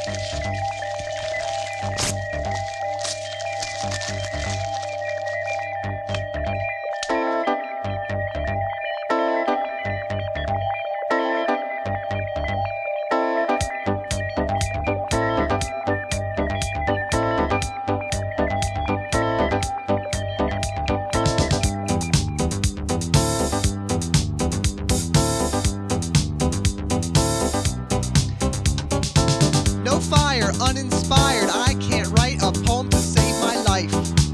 No fire, uninspired, I can't write a poem to save my life.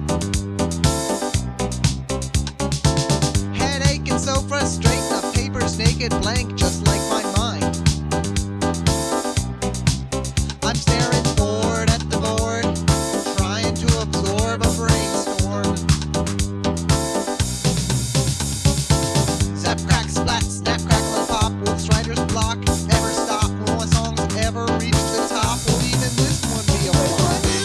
Headache and so frustrating, the paper's naked blank just like my mind. I'm staring bored at the board, trying to absorb a brainstorm. Zap, crack, splat, snap, crackle, and pop, will Strider's block ever stop? Will my songs ever reach the top? Will even this one be a flop?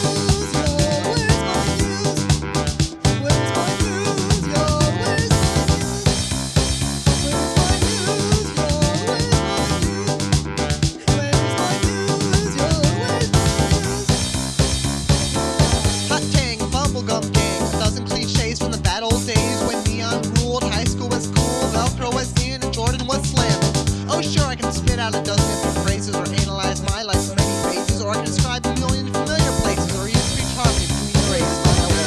Hot tang, bubblegum gang, a dozen cliches from the bad old days when neon ruled, high school was cool, Velcro was in, and Jordan was slamming. Oh sure, I can spit out a dozen empty phrases, or analyze my life's many phases, or I can describe a million familiar places, or even reach harmony between the races.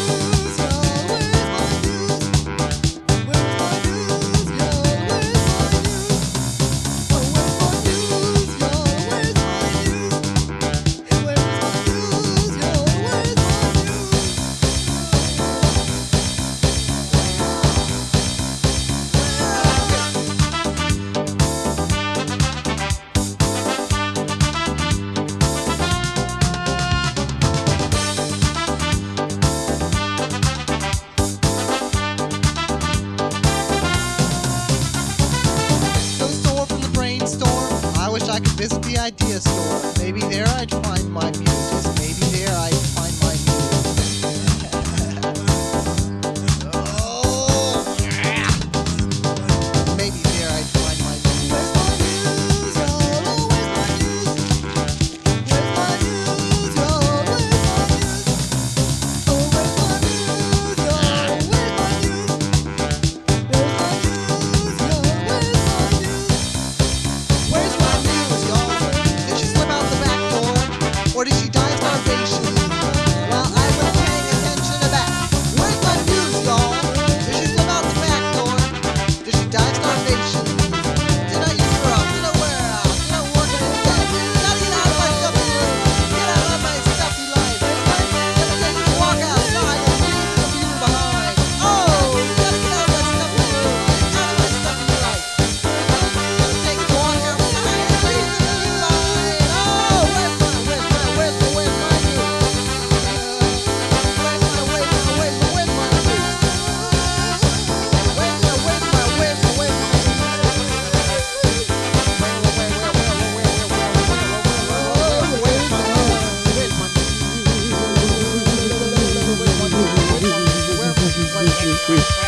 I wish I could visit the idea store. Maybe there I'd find my muses. Maybe there I'd find my muse. Oh, yeah. Maybe there I'd find my muse. Where's my muse, yo? Where's my muse? Where's my muse, yo? Where's my muse? Oh, where's my muse, yo? Where's my muse? Where's my muse, yo? Where's my muse? Did she slip out the back door? Or did she die of starvation? Well, I was paying attention to that. Where's my muse, y'all? Did she slip out the back door? Did she die of starvation? Did I use her up? Did I wear her out? Did I work her to death? Gotta get out of my stuffy room. Get out of my stuffy life. Gotta take a walk outside and leave the view behind. Oh, gotta get out of my stuffy room. Get out of my stuffy life. Gotta take a walk outside and leave the view behind. Oh, where's my muse? Where's my muse? Where's my